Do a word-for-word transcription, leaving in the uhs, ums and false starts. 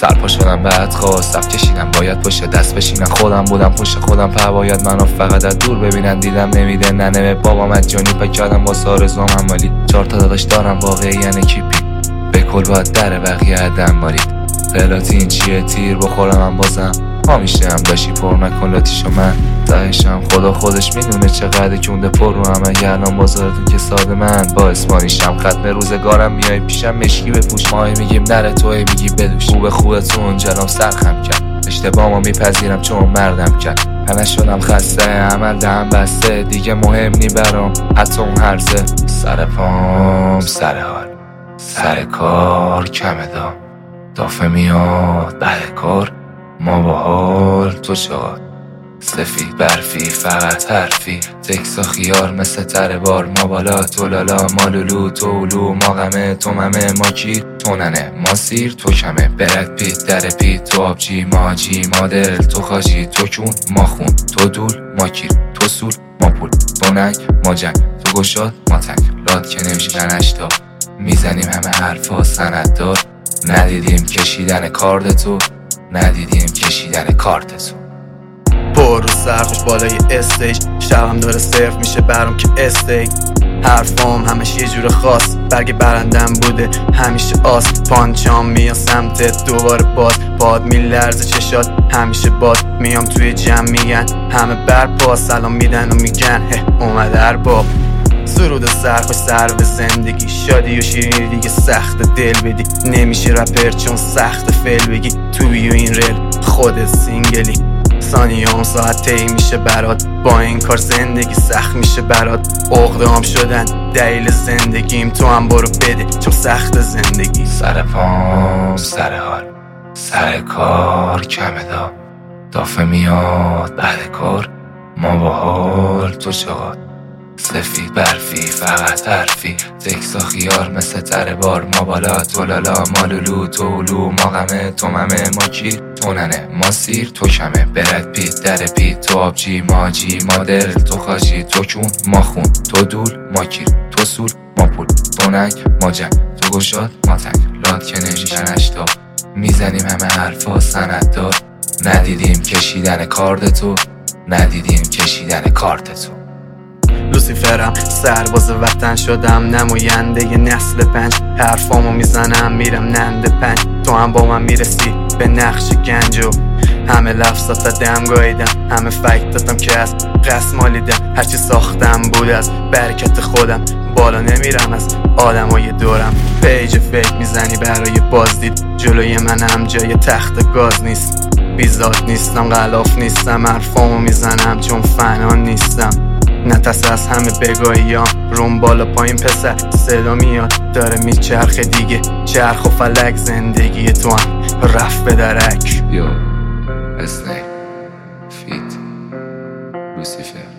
سرپا شدم بعد خواست صف کشیدم باید پشت دست بشینم، خودم بودم پشت خودم پر باید منو فقط از دور ببینن، دیدم نمیده ننه بابا مجانی پک کردم واسه آرزوام عمالی، چهار تا داداش دارم واقعی یعنی کیپی به کل باید در بقیه عدم مالید، پلاتین چیه تیر بخورم من بازم همیشه هم داشتی پر نکن لاتیشو من تهشم خدا خودش میدونه چقدر کونده پر رو همه گرنان بازارتون که ساده من با اسمانیشم ختم روزگارم میای پیشم مشکی بپوش ماهی میگیم نره توی میگی بدوش خوب خوبتون جلام سرخم کرد اشتباهمو میپذیرم چون مردم کرد پنه شدم خسته عمل دهم بسته دیگه مهم نی برام حتی اون هرزه سر پام سر حال سر کار کمه دا دافه میاد بعد کار ما با حال تو شاد سفید برفی فقط حرفی تکسا خیار مثل تر بار ما بالا تو لالا ما لولو تو اولو ما غمه تو ممه ما کیر تو ننه ما سیر تو کمه برد پیت در پیت تو آبجی ما آجی ما دل تو خاجی تو کون ما خون تو دول ما کیر تو سول ما پول تو ننگ ما جنگ تو گشاد ما تنگ لاد که نمیشن اشتا میزنیم همه حرفا سند دار ندیدیم کشیدن کارد تو ندیدیم کشیدن کارت تو پر رو سرخوش بالای استیج شبم داره صرف میشه برام که استیک حرفام همش یه جور خاص برگ برندم بوده همیشه آس پانچام میام سمتت دوباره باز پاد میلرزه چشات همیشه باد میام توی جمع میگن همه برپا سلام میدن و میگن هه اومده هر باب سرود سرخوش سر به زندگی شادی و شیرینی دیگه سخت دل بدی نمیشه رپر چون سخت فل بگی توی و این رل خودت سینگلی ثانیه‌ام ساعت طی میشه برات با این کار زندگی سخت میشه برات عقده‌ام شدن دلیل زندگیم تو هم برو بده چون سخت زندگی سر پام سر حال سر کار کمه دا دافه میاد بعد کار ما با حال تو چقدر سفید برفی فقط حرفی تکسا خیار مثل تر بار ما بالا تو لالا ما لولو تو اولو ما غمه تو ممه ما کیر تو ننه ما سیر تو کمه برد پیت در پیت تو آبجی ما آجی ما دل تو خاجی تو کون ما خون تو دول ما کیر تو سول ما پول تو ننگ ما جنگ تو گشاد ما تنگ لاد که نمیشن اشتا میزنیم همه حرفا سند دار ندیدیم کشیدن کارد تو ندیدیم کشیدن کارت تو لوسیفرم سرباز وطن شدم نماینده ی نسل پنج حرفامو میزنم میرم نند پنج تو هم با من میرسی به نقش گنجو همه لفظات دم گاییدم همه فکت دادم که از قصد مالیدم هرچی ساختم بود از برکت خودم بالا نمیرم از آدمای دورم پیج فیک میزنی برای بازدید جلوی منم جای تخت گاز نیست بیزاد نیستم غلاف نیستم حرفامو میزنم چون فنان نیستم نترس از همه بگاهیام روم بالا پایین پسر صدا میاد داره میچرخه دیگه چرخ و فلک زندگی تو هم رفت به درک یو اسنی فیت لوسیفر